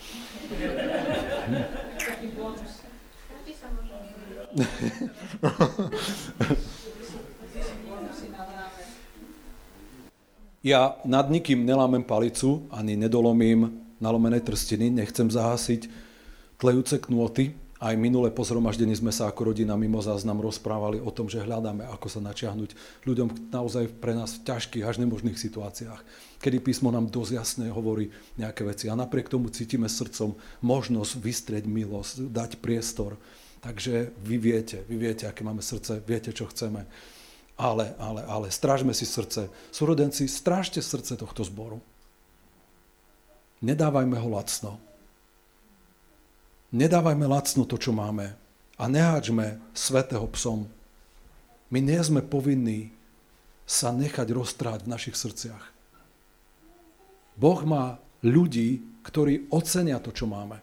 Ja nad nikým nelámem palicu, ani nedolomím nalomené trstiny, nechcem zahasiť tlejúce knôty. Aj minulé po zhromaždení sme sa ako rodina mimo záznam rozprávali o tom, že hľadáme, ako sa načiahnuť ľuďom naozaj pre nás v ťažkých až nemožných situáciách, kedy písmo nám dosť jasne hovorí nejaké veci. A napriek tomu cítime srdcom možnosť vystrieť milosť, dať priestor. Takže vy viete, aké máme srdce, viete, čo chceme. Ale strážme si srdce. Súrodenci, strážte srdce tohto zboru. Nedávajme ho lacno. Nedávajme lacno to, čo máme. A neháčme svätého psom. My nie sme povinní sa nechať roztráť v našich srdciach. Boh má ľudí, ktorí ocenia to, čo máme.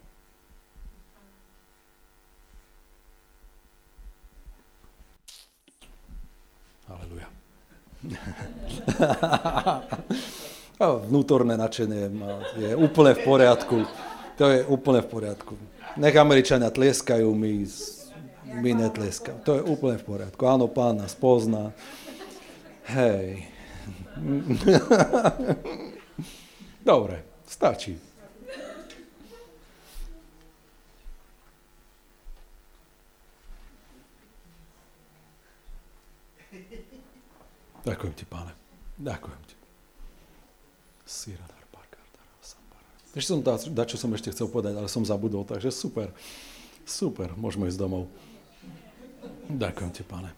Halelujá. Vnútorné nadšenie je úplne v poriadku. To je úplne v poriadku. Nech Američania tlieskajú, my netlieskame. To je úplne v poriadku. Áno, Pán nás pozná. Hej. Dobre, stačí. Ďakujem ti, Páne. Ďakujem ti. Ešte som čo som ešte chcel povedať, ale som zabudol, takže super. Super, môžeme ísť domov. Ďakujem ti, Pane.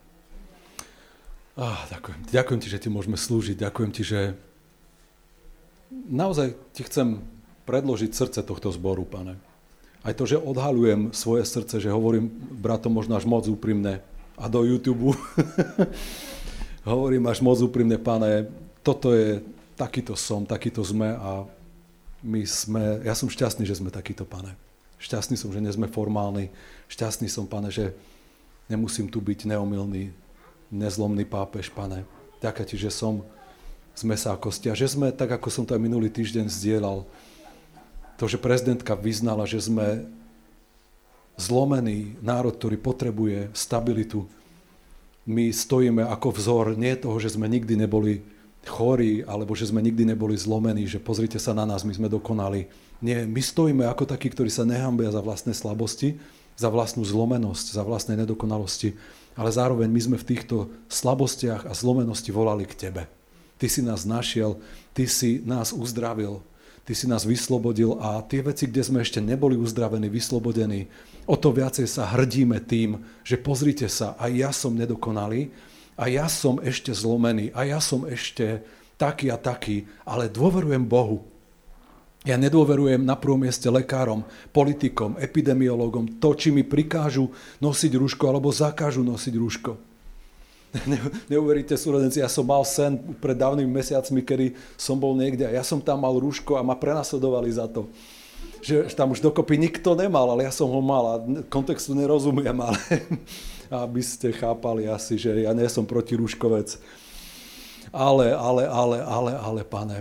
Ďakujem ti, že ti môžeme slúžiť. Ďakujem ti, že naozaj ti chcem predložiť srdce tohto zboru, Pane. Aj to, že odhaľujem svoje srdce, že hovorím bratom možno až moc úprimne a do YouTube hovorím až moc úprimne, Pane, toto je, takýto sme a ja som šťastný, že sme takíto, Pane. Šťastný som, že nie sme formálni. Šťastný som, Pane, že nemusím tu byť neomylný, nezlomný pápež, Pane. Ďakujem ti, že som z mesa a kosti. A že sme, tak ako som to aj minulý týždeň zdieľal, to, že prezidentka vyznala, že sme zlomený národ, ktorý potrebuje stabilitu. My stojíme ako vzor nie toho, že sme nikdy neboli chorí, alebo že sme nikdy neboli zlomení, že pozrite sa na nás, my sme dokonali. Nie, my stojíme ako takí, ktorí sa nehambia za vlastné slabosti, za vlastnú zlomenosť, za vlastné nedokonalosti, ale zároveň my sme v týchto slabostiach a zlomenosti volali k tebe. Ty si nás našiel, ty si nás uzdravil, ty si nás vyslobodil a tie veci, kde sme ešte neboli uzdravení, vyslobodení, o to viacej sa hrdíme tým, že pozrite sa, aj ja som nedokonalý, a ja som ešte zlomený, a ja som ešte taký a taký, ale dôverujem Bohu. Ja nedôverujem na prvom mieste lekárom, politikom, epidemiológom, to, či mi prikážu nosiť rúško, alebo zakážu nosiť rúško. Neuveríte, súrodenci, ja som mal sen pred dávnymi mesiacmi, kedy som bol niekde a ja som tam mal rúško a ma prenasledovali za to. Že tam už dokopy nikto nemal, ale ja som ho mal a kontextu nerozumiem, ale aby ste chápali asi, že ja nie som protirúškovec. Ale, Pane,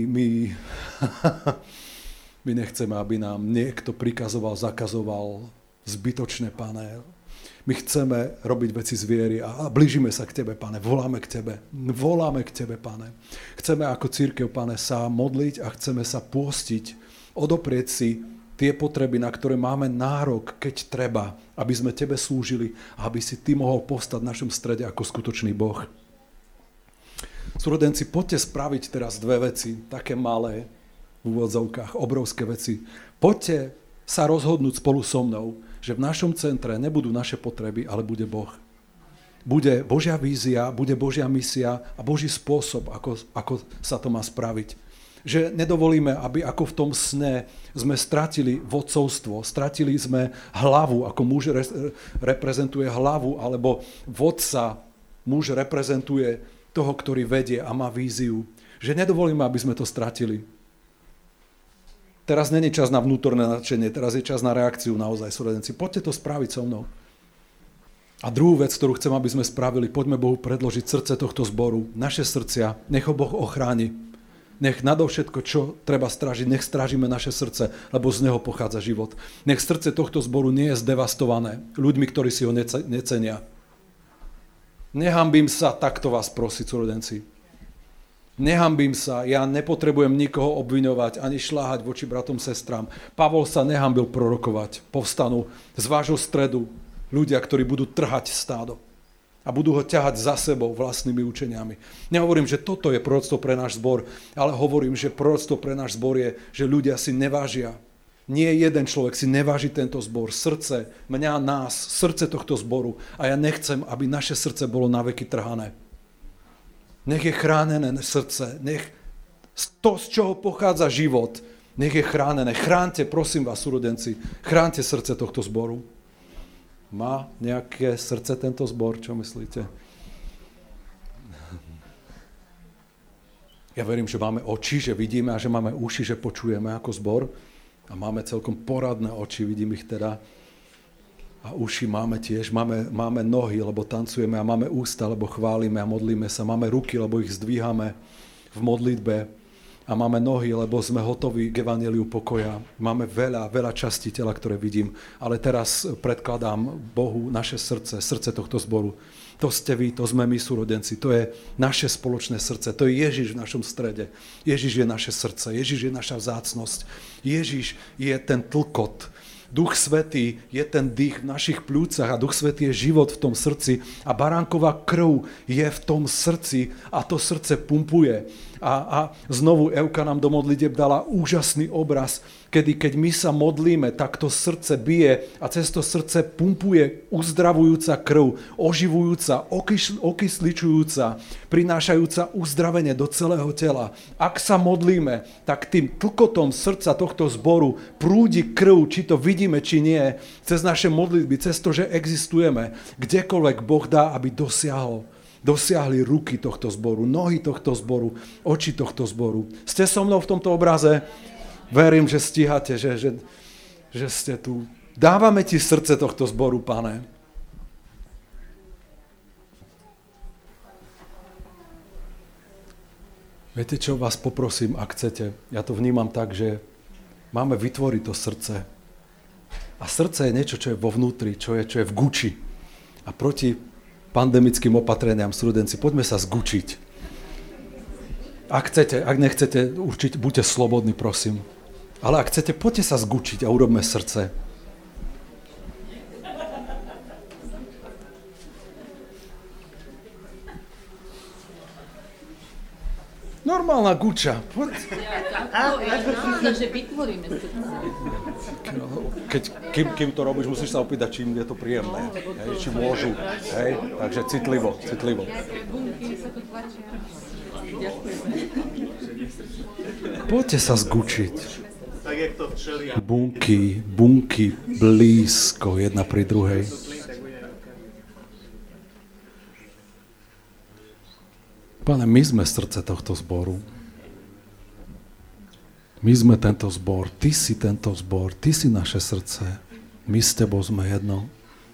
my nechceme, aby nám niekto prikazoval, zakazoval zbytočné, Pane. My chceme robiť veci z viery a blížime sa k Tebe, Pane. Voláme k Tebe, Pane. Chceme ako cirkev, Pane, sa modliť a chceme sa pôstiť, odoprieť si tie potreby, na ktoré máme nárok, keď treba, aby sme Tebe slúžili a aby si Ty mohol povstať v našom strede ako skutočný Boh. Súrodenci, poďte spraviť teraz dve veci, také malé v úvodzovkách, obrovské veci. Poďte sa rozhodnúť spolu so mnou, že v našom centre nebudú naše potreby, ale bude Boh. Bude Božia vízia, bude Božia misia a Boží spôsob, ako sa to má spraviť. Že nedovolíme, aby ako v tom sne sme stratili vodcovstvo, stratili sme hlavu, ako muž reprezentuje hlavu, alebo vodca, muž reprezentuje toho, ktorý vedie a má víziu. Že nedovolíme, aby sme to stratili. Teraz není čas na vnútorné nadšenie, teraz je čas na reakciu naozaj, súrodenci. Poďte to spraviť so mnou. A druhú vec, ktorú chcem, aby sme spravili, poďme Bohu predložiť srdce tohto zboru, naše srdcia, nech ho Boh ochráni. Nech nadovšetko, čo treba strážiť, nech strážime naše srdce, lebo z neho pochádza život. Nech srdce tohto zboru nie je zdevastované ľuďmi, ktorí si ho necenia. Nehambím sa takto vás prosiť, súrodenci. Nehambím sa, ja nepotrebujem nikoho obviňovať, ani šláhať voči bratom, sestrám. Pavol sa nehambil prorokovať. Povstanú z vášho stredu ľudia, ktorí budú trhať stádo a budú ho ťahať za sebou vlastnými učeniami. Nehovorím, že toto je proroctvo pre náš zbor, ale hovorím, že proroctvo pre náš zbor je, že ľudia si nevážia. Nie jeden človek si neváži tento zbor. Srdce, mňa, nás, srdce tohto zboru. A ja nechcem, aby naše srdce bolo naveky trhané. Nech je chránené srdce. Nech to, z čoho pochádza život, nech je chránené. Chránte, prosím vás, súrodenci, chránte srdce tohto zboru. Má nejaké srdce tento zbor, čo myslíte? Ja verím, že máme oči, že vidíme a že máme uši, že počujeme ako zbor. A máme celkom poradné oči, vidím ich teda. A uši máme tiež, máme nohy, lebo tancujeme a máme ústa, lebo chválime a modlíme sa. Máme ruky, lebo ich zdvíhame v modlitbe. A máme nohy, lebo sme hotoví k evanjeliu pokoja. Máme veľa častí tela, ktoré vidím. Ale teraz predkladám Bohu naše srdce tohto zboru. To ste vy, to sme my, súrodenci. To je naše spoločné srdce. To je Ježiš v našom strede. Ježiš je naše srdce. Ježiš je naša vzácnosť. Ježiš je ten tlkot. Duch Svätý je ten dých v našich pľúcach a Duch Svätý je život v tom srdci a baránková krv je v tom srdci a to srdce pumpuje. A znovu Evka nám do modlitieb dala úžasný obraz, kedy keď my sa modlíme, tak to srdce bije a cez to srdce pumpuje uzdravujúca krv, oživujúca, okysličujúca, prinášajúca uzdravenie do celého tela. Ak sa modlíme, tak tým tlkotom srdca tohto zboru prúdi krv, či to vidíme, či nie, cez naše modlitby, cez to, že existujeme, kdekoľvek Boh dá, aby dosiahli ruky tohto zboru, nohy tohto zboru, oči tohto zboru. Ste so mnou v tomto obraze? Verím, že stíhate, že ste tu. Dávame ti srdce tohto zboru, Pane. Viete, čo vás poprosím, ak chcete? Ja to vnímam tak, že máme vytvoriť to srdce. A srdce je niečo, čo je vo vnútri, čo je v guči. A proti pandemickým opatreniam, súrodenci, poďme sa zgučiť. Ak chcete, ak nechcete, určite buďte slobodní, prosím. Ale ak chcete, poďte sa zgučiť a urobme srdce. Normálna guča. Ja že vytvoríme srdce. Kým to robíš, musíš sa opýtať, čím je to príjemné. Hej, či môžu. Hej, takže citlivo. Poďte sa zgučiť. Tak jak to včelia. Bunky blízko jedna pri druhej. Pane, my sme srdce tohto zboru. My sme tento zbor, ty si tento zbor, ty si naše srdce. My s tebou sme jedno.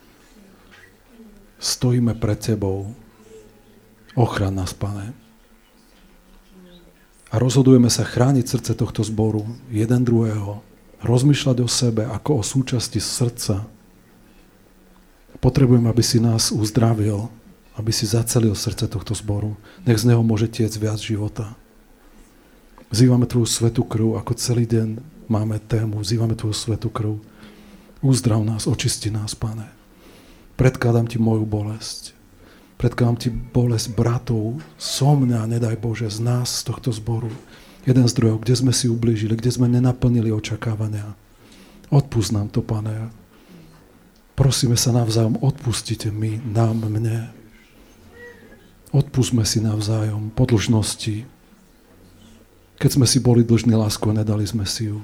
Stojíme pred tebou. Ochraň nás, Pane. A rozhodujeme sa chrániť srdce tohto zboru, jeden druhého. Rozmýšľať o sebe ako o súčasti srdca. Potrebujem, aby si nás uzdravil, aby si zacelil srdce tohto zboru. Nech z neho môže tiec viac života. Vzývame tvoju svätú krv, ako celý deň máme tému. Vzývame tvoju svätú krv. Uzdrav nás, očisti nás, Pane. Predkladám ti moju bolesť. Predkladám ti bolesť bratov so mňa, nedaj Bože, z nás, z tohto zboru. Jeden z druhého, kde sme si ublížili, kde sme nenaplnili očakávania. Odpusť nám to, Pane. Prosíme sa navzájom, odpustite mi, nám, mne. Odpustme si navzájom po dlžnosti. Keď sme si boli dlžní lásku a nedali sme si ju.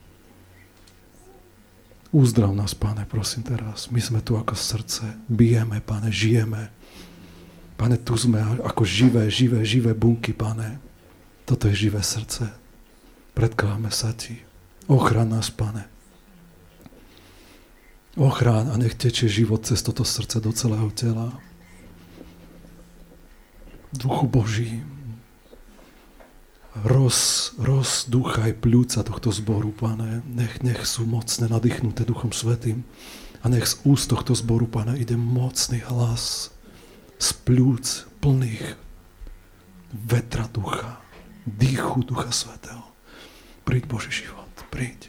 Uzdrav nás, Pane, prosím teraz. My sme tu ako srdce. Bijeme, Pane, žijeme. Pane, tu sme ako živé bunky, Pane. Toto je živé srdce. Predkladáme sa ti. Ochráň nás, Pane. Ochráň a nech tečie život cez toto srdce do celého tela. Duchu Boží, rozdúchaj pľúca tohto zboru, Pane. Nech sú mocne nadýchnuté Duchom Svätým. A nech z úst tohto zboru, Pane, ide mocný hlas z pľúc plných vetra ducha, dýchu Ducha Svätého. Príď, Boží život, príď.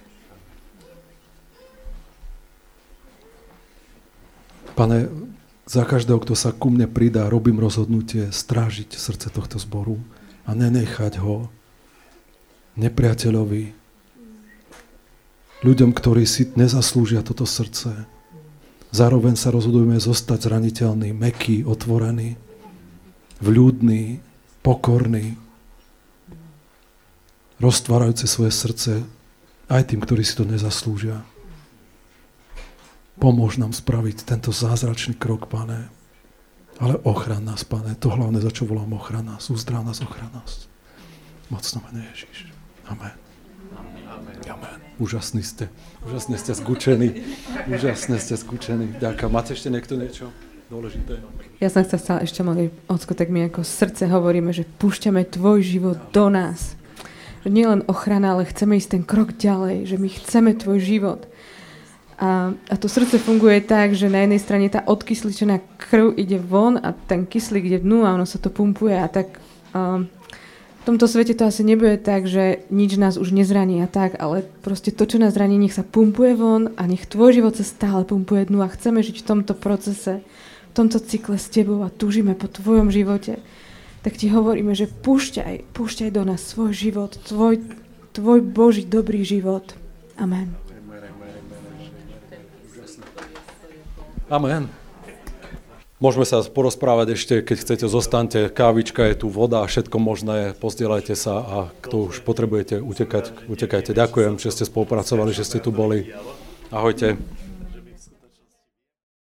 Pane, za každého, kto sa ku mne pridá, robím rozhodnutie strážiť srdce tohto zboru a nenechať ho nepriateľovi, ľuďom, ktorí si nezaslúžia toto srdce. Zároveň sa rozhodujeme zostať zraniteľný, mäkký, otvorený, vľúdny, pokorný, roztvárajúce svoje srdce aj tým, ktorí si to nezaslúžia. Pomôž nám spraviť tento zázračný krok, Pane. Ale ochraň nás, Pane. To hlavne, za čo volám, ochraň nás. Uzdrav nás, ochraň nás. Mocno mene Ježiš. Amen. Amen. Amen. Úžasný ste. Úžasne ste skúčení. Úžasne ste skúčení. Ďakujem. Máte ešte niekto niečo dôležité? Ja som sa chcela ešte mali, Ocko, tak my ako srdce hovoríme, že púšťame tvoj život do nás. Že nie len ochrana, ale chceme ísť ten krok ďalej, že my chceme tvoj život. A to srdce funguje tak, že na jednej strane tá odkysličená krv ide von a ten kyslík ide dnu a ono sa to pumpuje a tak v tomto svete to asi nebude tak, že nič nás už nezraní a tak, ale proste to, čo nás zraní, nech sa pumpuje von a nech tvoj život sa stále pumpuje dnu a chceme žiť v tomto procese, v tomto cykle s tebou a túžime po tvojom živote. Tak ti hovoríme, že púšťaj do nás svoj život, tvoj Boží dobrý život. Amen. Amen. Môžeme sa porozprávať ešte, keď chcete, zostaňte, kávička je tu, voda, všetko možné, pozdieľajte sa a kto už potrebujete utekajte. Ďakujem, že ste spolupracovali, že ste tu boli. Ahojte.